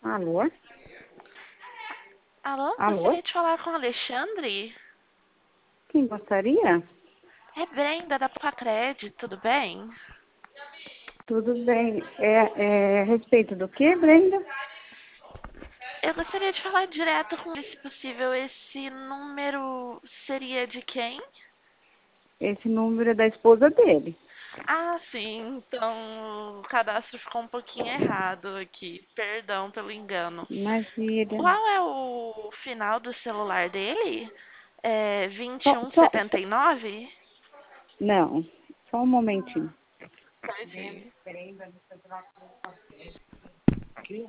Alô? Alô, Alô? gostaria de falar com o Alexandre? Quem gostaria? É Brenda da Pacred, tudo bem? Tudo bem. A respeito do que, Brenda? Eu gostaria de falar direto com ele, se possível. Esse número seria de quem? Esse número é da esposa dele. Ah, sim, então o cadastro ficou um pouquinho errado aqui. Perdão pelo engano. Imagina. Qual é o final do celular dele? É Só, só. 2179? Não, só um momentinho. Certinho. Aqui.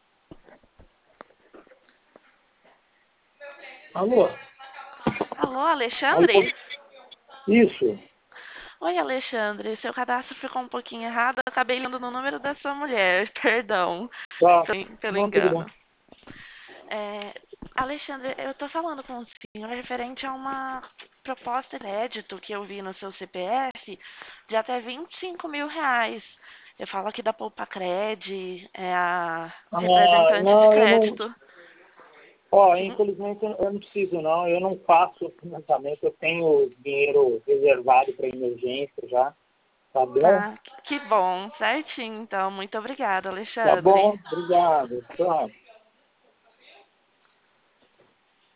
Alô? Alô, Alô? Alexandre? Isso. Oi, Alexandre. Seu cadastro ficou um pouquinho errado. Eu acabei lendo no número da sua mulher. Perdão Tá. pelo Não, tudo bom. engano. Alexandre, eu estou falando com o senhor referente a uma proposta de crédito que eu vi no seu CPF de até R$ 25.000. Eu falo aqui da Poupa Cred, é a Ah, representante de não, eu não. crédito. Ó, Sim? infelizmente eu não preciso, não. Eu não faço financiamento. Eu tenho dinheiro reservado para emergência já. Tá bom? Ah, que bom. Certinho, então. Muito obrigada, Tá Alexandre. bom. Obrigado. Tchau.